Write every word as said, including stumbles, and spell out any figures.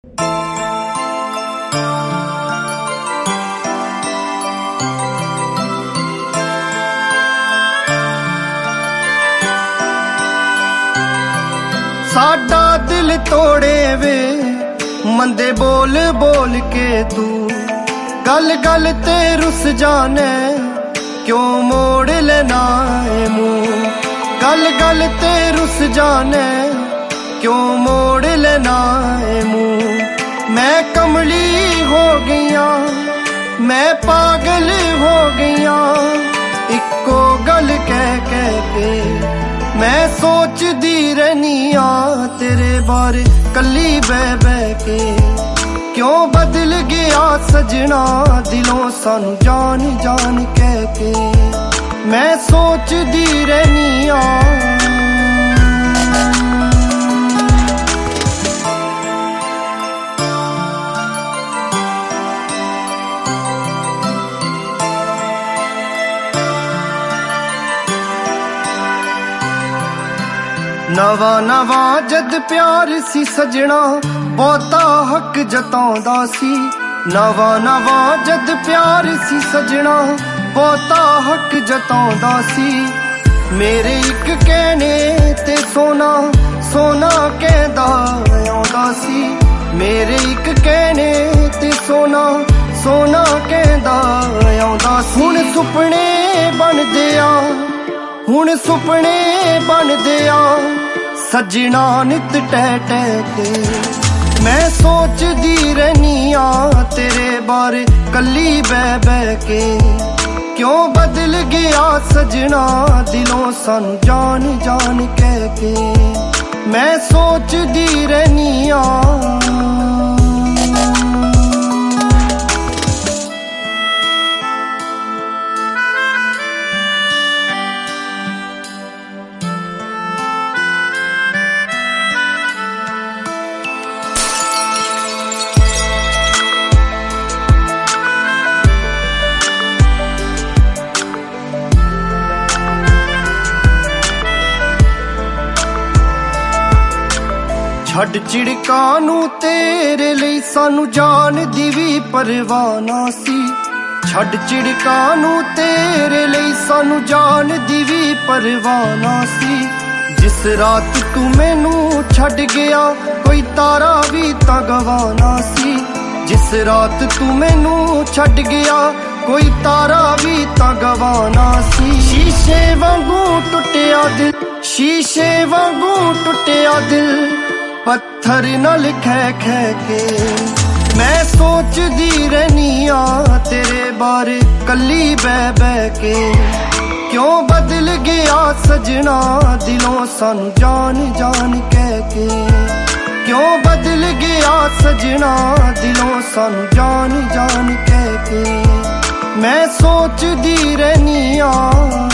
साडा दिल तोड़े वे मंदे बोल बोल के तू गल गल ते रुस जाने क्यों मोड़ लेना है मुंह। गल गल ते रुस जाने क्यों मोड़ लेना है मुंह। मैं कमली हो गईया मैं पागल हो गईया इको गल कह कह के मैं सोचदी रहनिया तेरे बारे कली बह बह के। क्यों बदल गया सजना दिलों सानू जान जान कह के मैं सोचदी रहनिया। नवा नवा जद प्यार सी सजना बहुता हक जताउंदा सी। नवा नवा जद प्यार सी सजना बहुता हक जताउंदा सी। मेरे एक कहने ते सोना सोना कहंदा आउंदा सी। मेरे एक कहने ते सोना सोना कहंदा आउंदा सी। हुण सुपने बनदे आ हुण सुपने बनदे आ सजना नित टह टह के मैं सोचदी रहनिया तेरे बारे कली बह बह के। क्यों बदल गया सजना दिलों सानू जान जान कह के मैं सोचदी रहनिया। छड़ चिड़का नू तेरे लिए सानू जान दी भी परवाह ना सी। छड़ चिड़का नू तेरे लिए सानू जान दी भी परवाह ना सी। जिस रात तू मैनू छड़ गया कोई तारा भी तां गवाना सी। जिस रात तू मैनू छड़ गया कोई तारा भी तां गवाना सी। शीशे वांगू टुटिया दिल शीशे वांगू टुटिया दिल पत्थर नाल खै खै के मैं सोचदी रहनिया तेरे बारे कली बह बह के। क्यों बदल गया सजना दिलों सानू जान जान कह के। क्यों बदल गया सजना दिलों सानू जान जान कह के मैं सोचदी रहनिया।